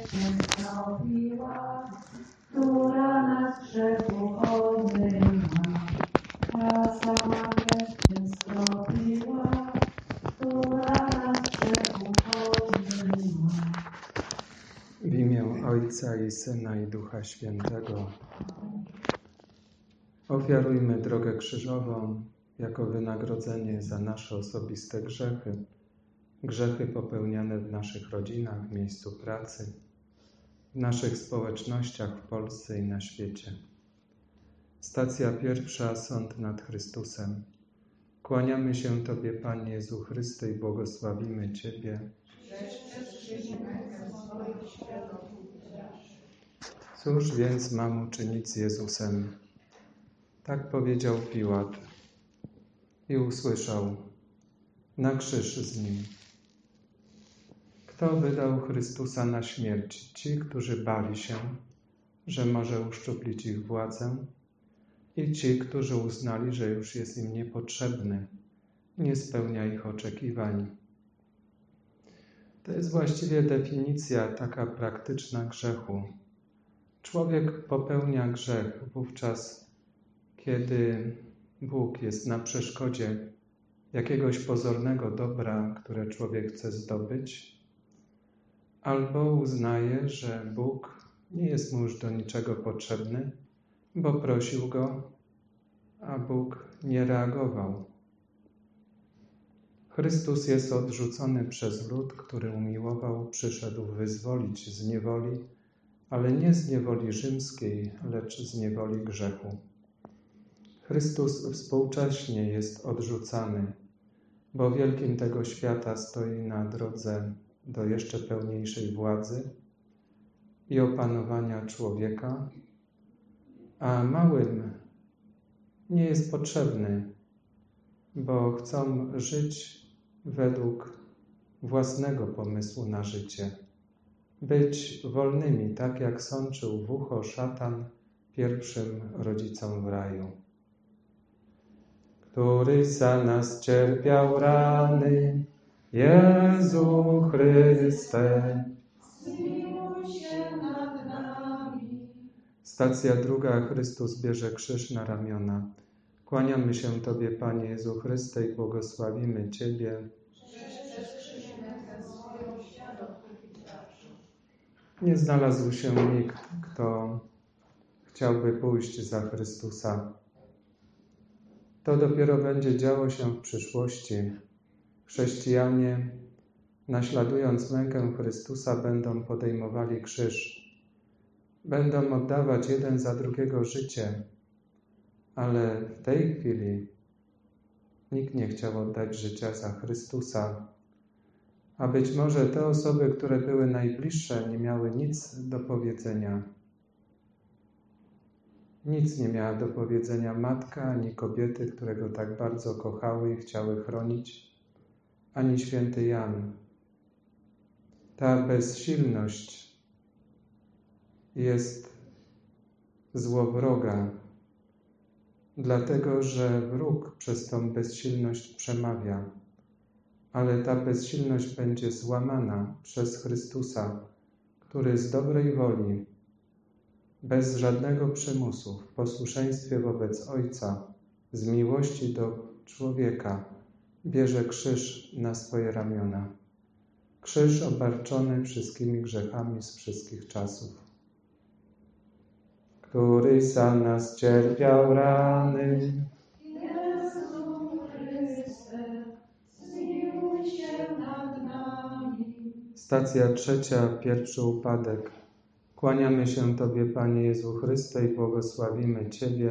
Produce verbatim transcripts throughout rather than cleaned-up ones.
wreszcie zrobiła, która nas grzechu omyła. Ta sama wreszcie zrobiła, która nas grzechu omyła. W imię Ojca i Syna i Ducha Świętego. Ofiarujmy drogę krzyżową jako wynagrodzenie za nasze osobiste grzechy, grzechy popełniane w naszych rodzinach, w miejscu pracy, w naszych społecznościach w Polsce i na świecie. Stacja pierwsza, Sąd nad Chrystusem. Kłaniamy się Tobie, Panie Jezu Chryste, i błogosławimy Ciebie. Cóż więc mam uczynić z Jezusem? Tak powiedział Piłat i usłyszał: na krzyż z Nim. Kto wydał Chrystusa na śmierć? Ci, którzy bali się, że może uszczuplić ich władzę, i ci, którzy uznali, że już jest im niepotrzebny, nie spełnia ich oczekiwań. To jest właściwie definicja taka praktyczna grzechu. Człowiek popełnia grzech wówczas, kiedy Bóg jest na przeszkodzie jakiegoś pozornego dobra, które człowiek chce zdobyć, albo uznaje, że Bóg nie jest mu już do niczego potrzebny, bo prosił Go, a Bóg nie reagował. Chrystus jest odrzucony przez lud, który umiłował, przyszedł wyzwolić z niewoli, ale nie z niewoli rzymskiej, lecz z niewoli grzechu. Chrystus współcześnie jest odrzucany, bo wielkim tego świata stoi na drodze do jeszcze pełniejszej władzy i opanowania człowieka, a małym nie jest potrzebny, bo chcą żyć według własnego pomysłu na życie. Być wolnymi, tak jak sączył w ucho szatan pierwszym rodzicom w raju. Któryś za nas cierpiał rany, Jezu Chryste, zmiłuj się nad nami. Stacja druga, Chrystus bierze krzyż na ramiona. Kłaniamy się Tobie, Panie Jezu Chryste, i błogosławimy Ciebie. Nie znalazł się nikt, kto chciałby pójść za Chrystusa. To dopiero będzie działo się w przyszłości. Chrześcijanie, naśladując mękę Chrystusa, będą podejmowali krzyż. Będą oddawać jeden za drugiego życie, ale w tej chwili nikt nie chciał oddać życia za Chrystusa. A być może te osoby, które były najbliższe, nie miały nic do powiedzenia. Nic nie miała do powiedzenia matka, ani kobiety, które go tak bardzo kochały i chciały chronić, ani święty Jan. Ta bezsilność jest złowroga, dlatego że wróg przez tą bezsilność przemawia, ale ta bezsilność będzie złamana przez Chrystusa, który z dobrej woli, bez żadnego przymusu, w posłuszeństwie wobec Ojca, z miłości do człowieka, bierze krzyż na swoje ramiona. Krzyż obarczony wszystkimi grzechami z wszystkich czasów. Któryś za nas cierpiał rany, Jezu Chryste, zmiłuj się nad nami. Stacja trzecia, pierwszy upadek. Kłaniamy się Tobie, Panie Jezu Chryste, i błogosławimy Ciebie.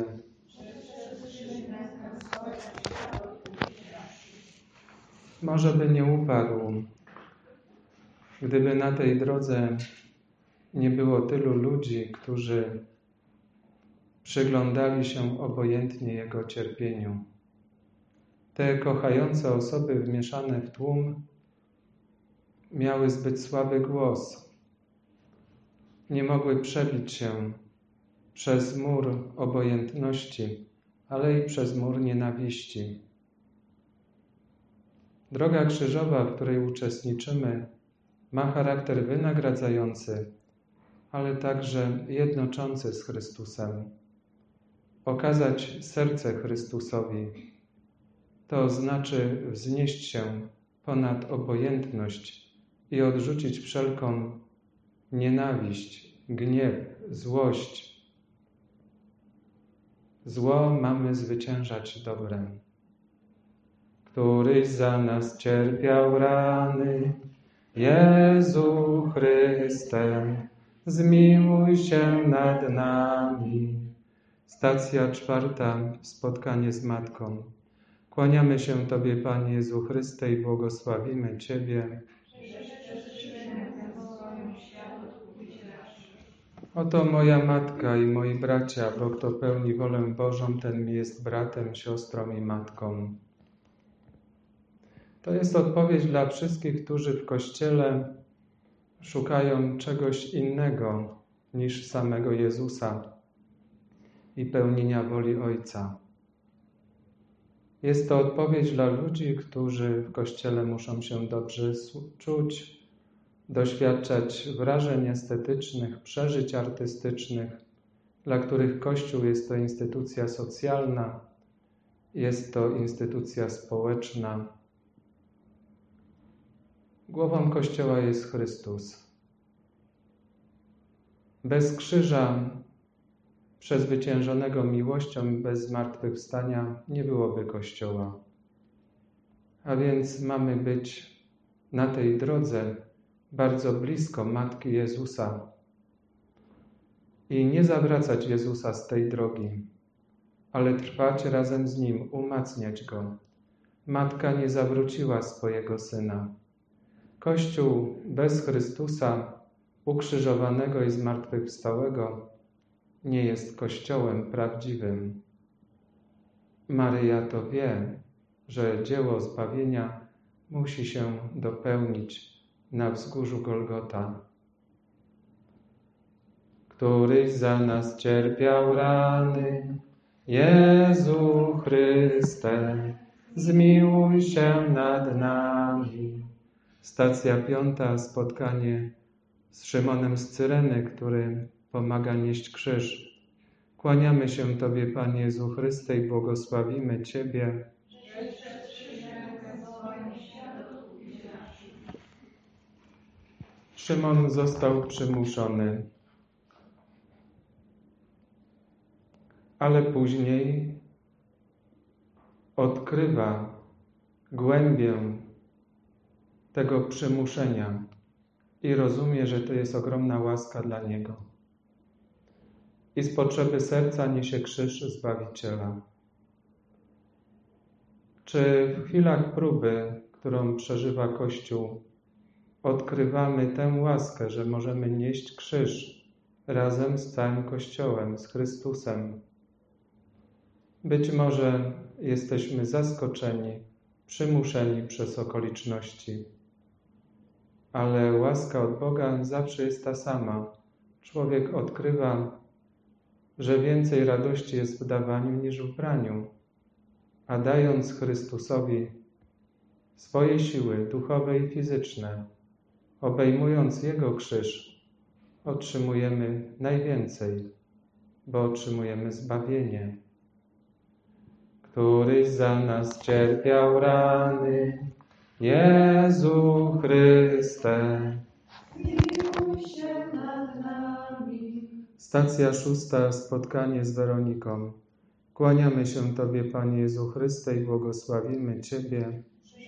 Może by nie upadł, gdyby na tej drodze nie było tylu ludzi, którzy przyglądali się obojętnie Jego cierpieniu. Te kochające osoby wmieszane w tłum miały zbyt słaby głos. Nie mogły przebić się przez mur obojętności, ale i przez mur nienawiści. Droga krzyżowa, w której uczestniczymy, ma charakter wynagradzający, ale także jednoczący z Chrystusem. Okazać serce Chrystusowi, to znaczy wznieść się ponad obojętność i odrzucić wszelką nienawiść, gniew, złość. Zło mamy zwyciężać dobrem. Któryś za nas cierpiał rany, Jezu Chryste, zmiłuj się nad nami. Stacja czwarta, spotkanie z Matką. Kłaniamy się Tobie, Panie Jezu Chryste, i błogosławimy Ciebie. Oto moja Matka i moi bracia, bo kto pełni wolę Bożą, ten mi jest bratem, siostrą i matką. To jest odpowiedź dla wszystkich, którzy w Kościele szukają czegoś innego niż samego Jezusa i pełnienia woli Ojca. Jest to odpowiedź dla ludzi, którzy w Kościele muszą się dobrze czuć, doświadczać wrażeń estetycznych, przeżyć artystycznych, dla których Kościół jest to instytucja socjalna, jest to instytucja społeczna. Głową Kościoła jest Chrystus. Bez krzyża przezwyciężonego miłością, bez zmartwychwstania nie byłoby Kościoła. A więc mamy być na tej drodze bardzo blisko Matki Jezusa i nie zawracać Jezusa z tej drogi, ale trwać razem z Nim, umacniać Go. Matka nie zawróciła swojego Syna. Kościół bez Chrystusa, ukrzyżowanego i zmartwychwstałego, nie jest Kościołem prawdziwym. Maryja to wie, że dzieło zbawienia musi się dopełnić na wzgórzu Golgota. Któryś za nas cierpiał rany, Jezu Chryste, zmiłuj się nad nami. Stacja piąta, spotkanie z Szymonem z Cyreny, który pomaga nieść krzyż. Kłaniamy się Tobie, Panie Jezu Chryste, i błogosławimy Ciebie. Szymon został przymuszony, ale później odkrywa głębię tego przymuszenia i rozumie, że to jest ogromna łaska dla niego. I z potrzeby serca niesie krzyż Zbawiciela. Czy w chwilach próby, którą przeżywa Kościół, odkrywamy tę łaskę, że możemy nieść krzyż razem z całym Kościołem, z Chrystusem? Być może jesteśmy zaskoczeni, przymuszeni przez okoliczności, ale łaska od Boga zawsze jest ta sama. Człowiek odkrywa, że więcej radości jest w dawaniu niż w braniu, a dając Chrystusowi swoje siły duchowe i fizyczne, obejmując Jego krzyż, otrzymujemy najwięcej, bo otrzymujemy zbawienie. Któryś za nas cierpiał rany, Jezu Chryste, zmiłuj się nad nami. Stacja szósta, spotkanie z Weroniką. Kłaniamy się Tobie, Panie Jezu Chryste, i błogosławimy Ciebie.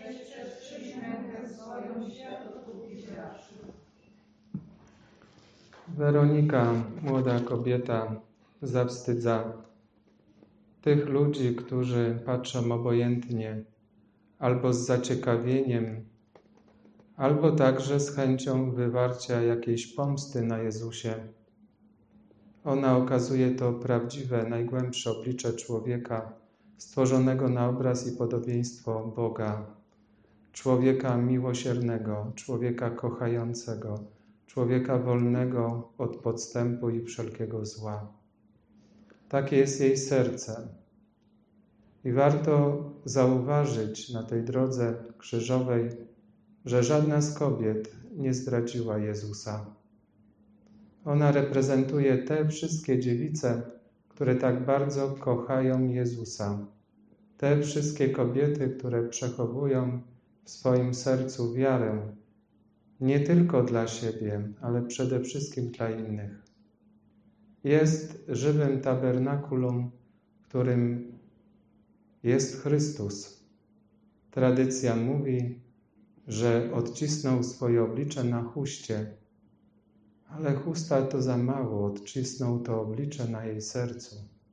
Weronika, młoda kobieta, zawstydza tych ludzi, którzy patrzą obojętnie, albo z zaciekawieniem, albo także z chęcią wywarcia jakiejś pomsty na Jezusie. Ona okazuje to prawdziwe, najgłębsze oblicze człowieka, stworzonego na obraz i podobieństwo Boga. Człowieka miłosiernego, człowieka kochającego, człowieka wolnego od podstępu i wszelkiego zła. Takie jest jej serce. I warto zauważyć na tej drodze krzyżowej, że żadna z kobiet nie zdradziła Jezusa. Ona reprezentuje te wszystkie dziewice, które tak bardzo kochają Jezusa. Te wszystkie kobiety, które przechowują w swoim sercu wiarę, nie tylko dla siebie, ale przede wszystkim dla innych. Jest żywym tabernakulum, w którym jest Chrystus. Tradycja mówi, że odcisnął swoje oblicze na chuście, ale chusta to za mało, odcisnął to oblicze na jej sercu.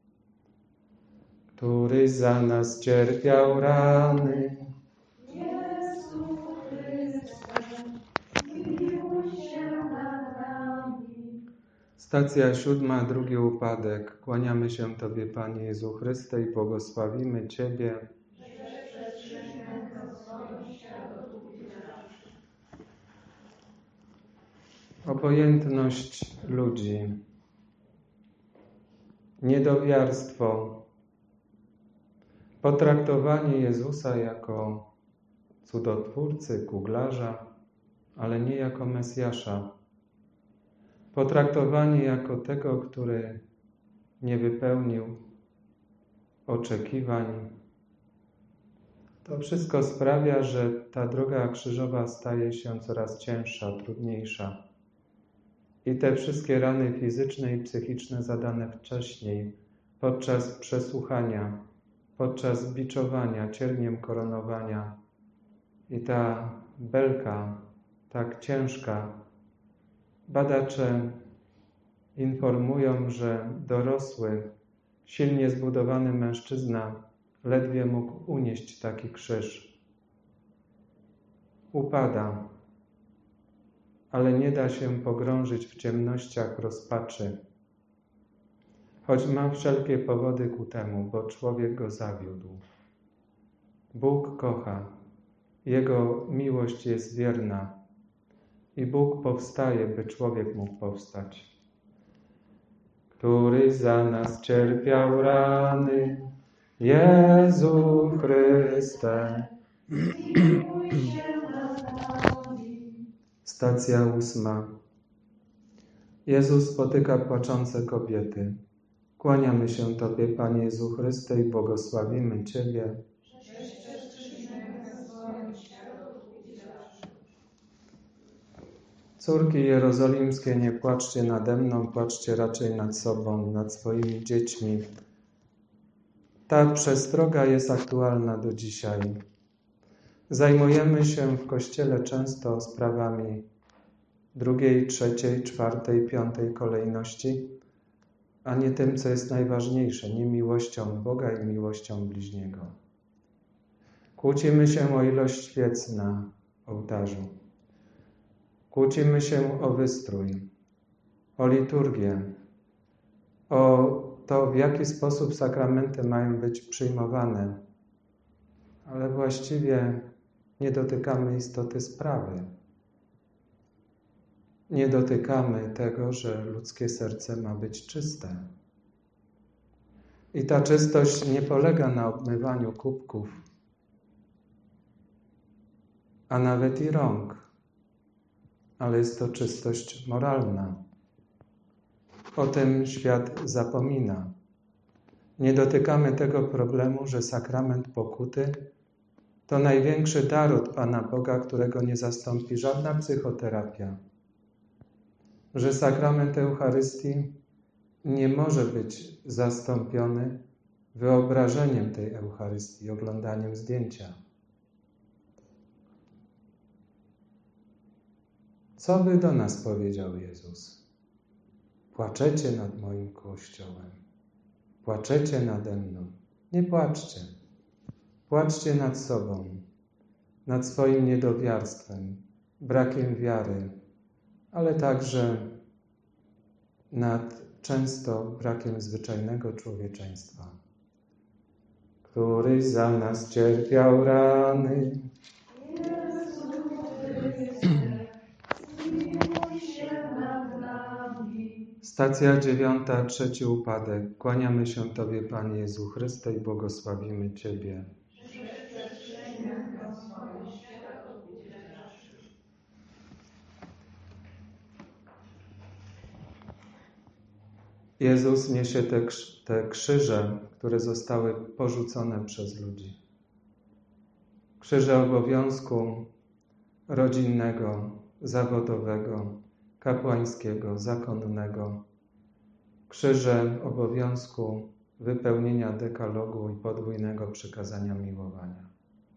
Który za nas cierpiał rany. Jezu Chryste, miłuj się nad nami. Stacja siódma, drugi upadek. Kłaniamy się Tobie, Panie Jezu Chryste, i błogosławimy Ciebie. Obojętność ludzi, niedowiarstwo, potraktowanie Jezusa jako cudotwórcy, kuglarza, ale nie jako Mesjasza. Potraktowanie jako tego, który nie wypełnił oczekiwań. To wszystko sprawia, że ta droga krzyżowa staje się coraz cięższa, trudniejsza. I te wszystkie rany fizyczne i psychiczne zadane wcześniej, podczas przesłuchania, podczas biczowania, cierniem koronowania i ta belka tak ciężka. Badacze informują, że dorosły, silnie zbudowany mężczyzna ledwie mógł unieść taki krzyż. Upada, ale nie da się pogrążyć w ciemnościach rozpaczy, choć ma wszelkie powody ku temu, bo człowiek go zawiódł. Bóg kocha, Jego miłość jest wierna i Bóg powstaje, by człowiek mógł powstać. Który za nas cierpiał rany, Jezu Chryste. Miłuj się nad nami. Stacja ósma. Jezus spotyka płaczące kobiety. Kłaniamy się Tobie, Panie Jezu Chryste, i błogosławimy Ciebie. Córki jerozolimskie, nie płaczcie nade mną, płaczcie raczej nad sobą, nad swoimi dziećmi. Ta przestroga jest aktualna do dzisiaj. Zajmujemy się w Kościele często sprawami drugiej, trzeciej, czwartej, piątej kolejności, a nie tym, co jest najważniejsze, nie miłością Boga i miłością bliźniego. Kłócimy się o ilość świec na ołtarzu. Kłócimy się o wystrój, o liturgię, o to, w jaki sposób sakramenty mają być przyjmowane, ale właściwie nie dotykamy istoty sprawy. Nie dotykamy tego, że ludzkie serce ma być czyste. I ta czystość nie polega na obmywaniu kubków, a nawet i rąk, ale jest to czystość moralna. O tym świat zapomina. Nie dotykamy tego problemu, że sakrament pokuty to największy dar od Pana Boga, którego nie zastąpi żadna psychoterapia. Że sakrament Eucharystii nie może być zastąpiony wyobrażeniem tej Eucharystii, oglądaniem zdjęcia. Co by do nas powiedział Jezus? Płaczecie nad moim Kościołem. Płaczecie nade mną. Nie płaczcie. Płaczcie nad sobą, nad swoim niedowiarstwem, brakiem wiary, ale także nad często brakiem zwyczajnego człowieczeństwa. Który za nas cierpiał rany. Jezu Chryste, miłuj się nad nami. Stacja dziewiąta, trzeci upadek. Kłaniamy się Tobie, Panie Jezu Chryste, i błogosławimy Ciebie. Jezus niesie te, te krzyże, które zostały porzucone przez ludzi. Krzyże obowiązku rodzinnego, zawodowego, kapłańskiego, zakonnego. Krzyże obowiązku wypełnienia dekalogu i podwójnego przykazania miłowania.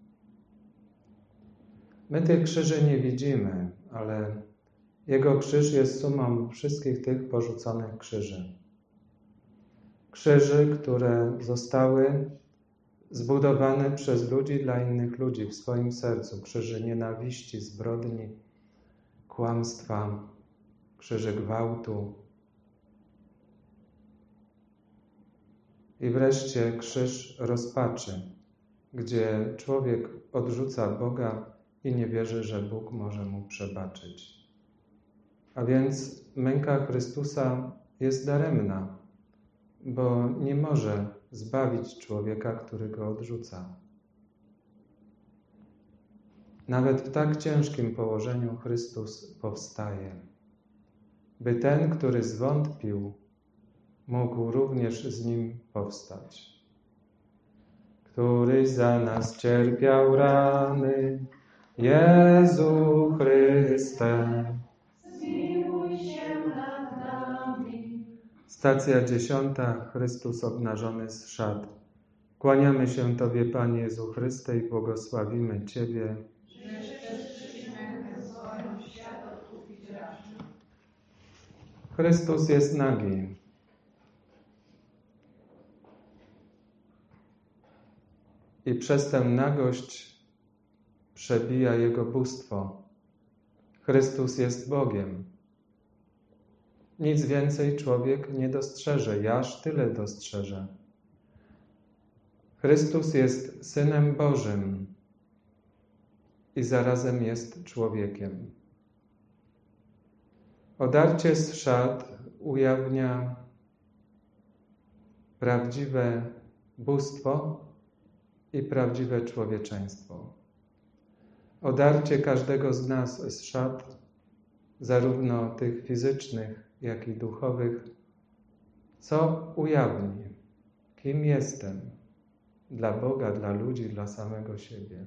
My tych krzyży nie widzimy, ale Jego krzyż jest sumą wszystkich tych porzuconych krzyży. Krzyży, które zostały zbudowane przez ludzi dla innych ludzi w swoim sercu. Krzyży nienawiści, zbrodni, kłamstwa, krzyży gwałtu. I wreszcie krzyż rozpaczy, gdzie człowiek odrzuca Boga i nie wierzy, że Bóg może mu przebaczyć. A więc męka Chrystusa jest daremna, bo nie może zbawić człowieka, który go odrzuca. Nawet w tak ciężkim położeniu Chrystus powstaje, by ten, który zwątpił, mógł również z nim powstać. Któryś za nas cierpiał rany, Jezu Chryste, zmiłuj się nad nami. Stacja dziesiąta. Chrystus obnażony z szat. Kłaniamy się Tobie, Panie Jezu Chryste, i błogosławimy Ciebie. Chrystus jest nagi. I przez tę nagość przebija Jego bóstwo. Chrystus jest Bogiem. Nic więcej człowiek nie dostrzeże, ja aż tyle dostrzeżę. Chrystus jest Synem Bożym i zarazem jest człowiekiem. Odarcie z szat ujawnia prawdziwe bóstwo i prawdziwe człowieczeństwo. Odarcie każdego z nas z szat, zarówno tych fizycznych, jak i duchowych, co ujawni, kim jestem dla Boga, dla ludzi, dla samego siebie.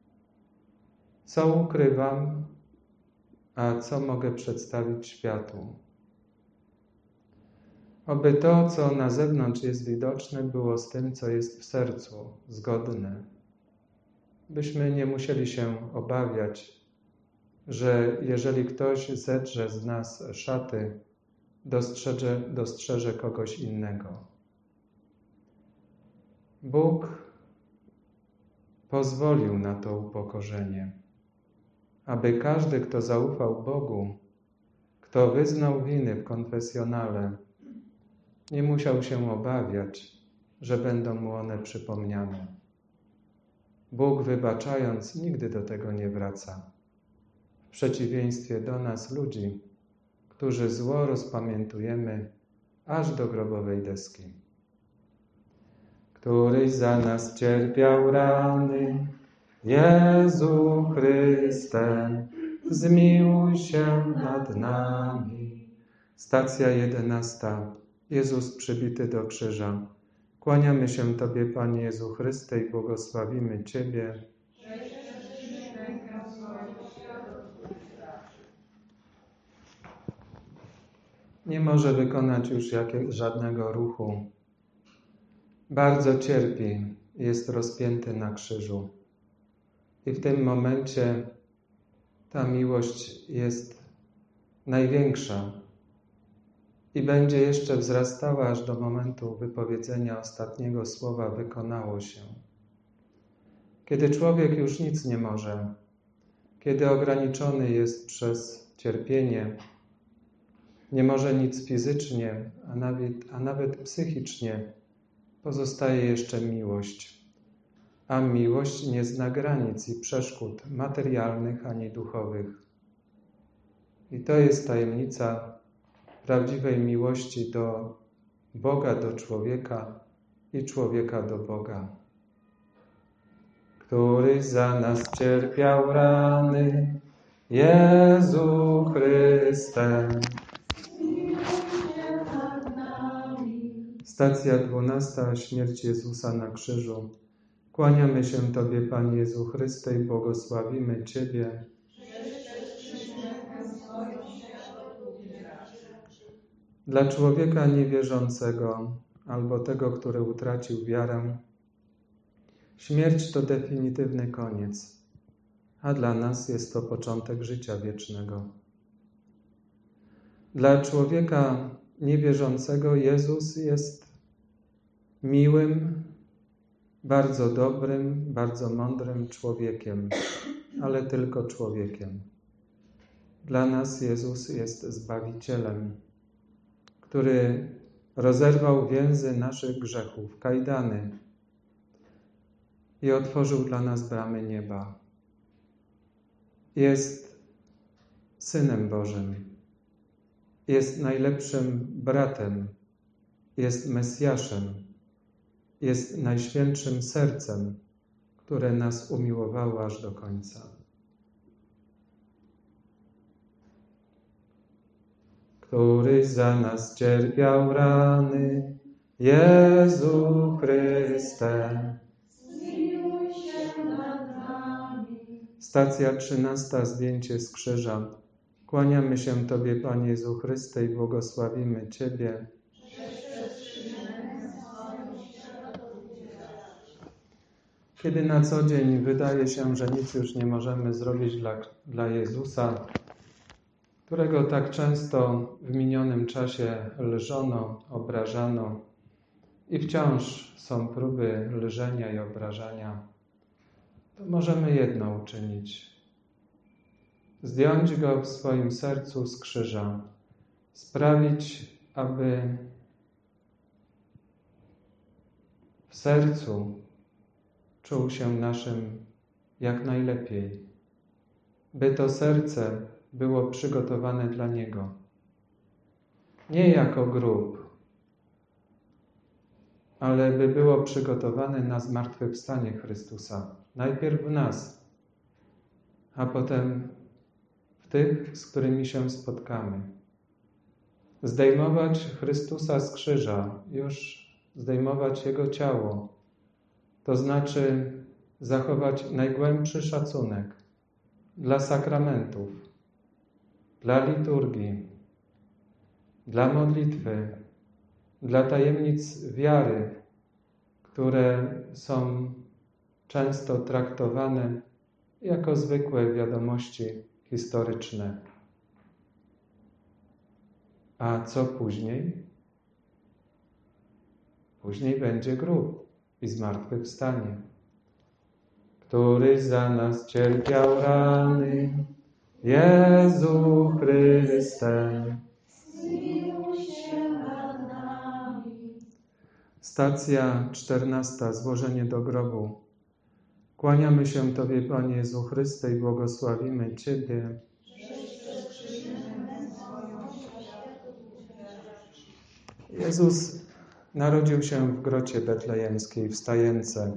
Co ukrywam, a co mogę przedstawić światu. Oby to, co na zewnątrz jest widoczne, było z tym, co jest w sercu, zgodne. Byśmy nie musieli się obawiać, że jeżeli ktoś zedrze z nas szaty, dostrzeże, dostrzeże kogoś innego. Bóg pozwolił na to upokorzenie, aby każdy, kto zaufał Bogu, kto wyznał winy w konfesjonale, nie musiał się obawiać, że będą mu one przypomniane. Bóg, wybaczając, nigdy do tego nie wraca. W przeciwieństwie do nas, ludzi, którzy zło rozpamiętujemy aż do grobowej deski. Któryś za nas cierpiał rany, Jezu Chryste, zmiłuj się nad nami. Stacja jedenasta. Jezus przybity do krzyża. Kłaniamy się Tobie, Panie Jezu Chryste, i błogosławimy Ciebie. Nie może wykonać już jakiego, żadnego ruchu. Bardzo cierpi, jest rozpięty na krzyżu. I w tym momencie ta miłość jest największa i będzie jeszcze wzrastała aż do momentu wypowiedzenia ostatniego słowa wykonało się. Kiedy człowiek już nic nie może, kiedy ograniczony jest przez cierpienie, nie może nic fizycznie, a nawet, a nawet psychicznie, pozostaje jeszcze miłość. A miłość nie zna granic i przeszkód materialnych ani duchowych. I to jest tajemnica prawdziwej miłości do Boga, do człowieka i człowieka do Boga. Któryś za nas cierpiał rany, Jezu Chryste, Zmiłuj się nad nami. Stacja dwunasta. Śmierć Jezusa na krzyżu. Kłaniamy się Tobie, Panie Jezu Chryste, i błogosławimy Ciebie. Dla człowieka niewierzącego albo tego, który utracił wiarę, śmierć to definitywny koniec, a dla nas jest to początek życia wiecznego. Dla człowieka niewierzącego Jezus jest miłym, bardzo dobrym, bardzo mądrym człowiekiem, ale tylko człowiekiem. Dla nas Jezus jest Zbawicielem, który rozerwał więzy naszych grzechów, kajdany i otworzył dla nas bramy nieba. Jest Synem Bożym, jest najlepszym bratem, jest Mesjaszem, jest Najświętszym Sercem, które nas umiłowało aż do końca. Któryś za nas cierpiał rany, Jezu Chryste. Zmiłuj się nad nami. Stacja trzynasta. Zdjęcie z krzyża. Kłaniamy się Tobie, Panie Jezu Chryste, i błogosławimy Ciebie. Kiedy na co dzień wydaje się, że nic już nie możemy zrobić dla, dla Jezusa, którego tak często w minionym czasie lżono, obrażano i wciąż są próby lżenia i obrażania, to możemy jedno uczynić. Zdjąć Go w swoim sercu z krzyża, sprawić, aby w sercu czuł się naszym jak najlepiej, by to serce było przygotowane dla Niego. Nie jako grób, ale by było przygotowane na zmartwychwstanie Chrystusa. Najpierw w nas, a potem w tych, z którymi się spotkamy. Zdejmować Chrystusa z krzyża, już zdejmować Jego ciało, to znaczy zachować najgłębszy szacunek dla sakramentów, dla liturgii, dla modlitwy, dla tajemnic wiary, które są często traktowane jako zwykłe wiadomości historyczne. A co później? Później będzie grób i zmartwychwstanie. Któryś za nas cierpiał rany, Jezu Chryste. Zmiłuj się nad nami. Stacja czternasta. Złożenie do grobu. Kłaniamy się Tobie, Panie Jezu Chryste, i błogosławimy Ciebie. Jezus narodził się w grocie betlejemskiej, w stajence.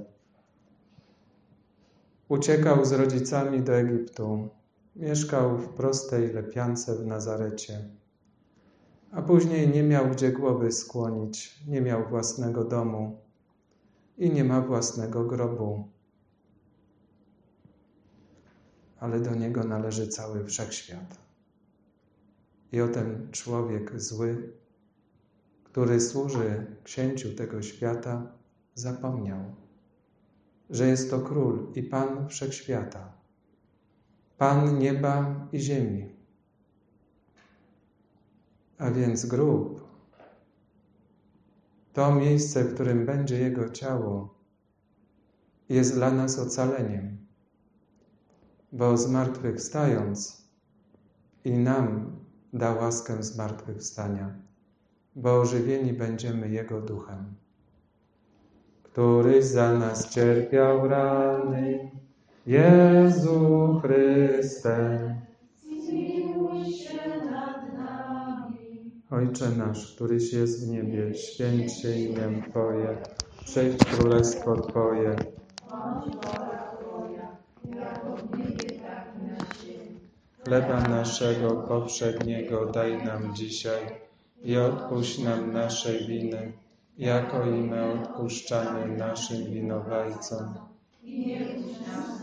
Uciekał z rodzicami do Egiptu. Mieszkał w prostej lepiance w Nazarecie. A później nie miał gdzie głowy skłonić, nie miał własnego domu i nie ma własnego grobu. Ale do Niego należy cały wszechświat. I o ten człowiek zły, który służy księciu tego świata, zapomniał, że jest to Król i Pan wszechświata, Pan nieba i ziemi. A więc grób, to miejsce, w którym będzie Jego ciało, jest dla nas ocaleniem, bo zmartwychwstając i nam da łaskę zmartwychwstania, bo ożywieni będziemy Jego duchem. Któryś za nas cierpiał rany, Jezu Chryste. Zmiłuj się nad nami. Ojcze nasz, któryś jest w niebie, święć się imię Twoje, przyjdź królestwo Twoje. Bądź wola Twoja, jako w niebie, tak i na ziemi. Chleba naszego powszedniego daj nam dzisiaj i odpuść nam nasze winy, jako i my odpuszczamy naszym winowajcom. I nie wódź nas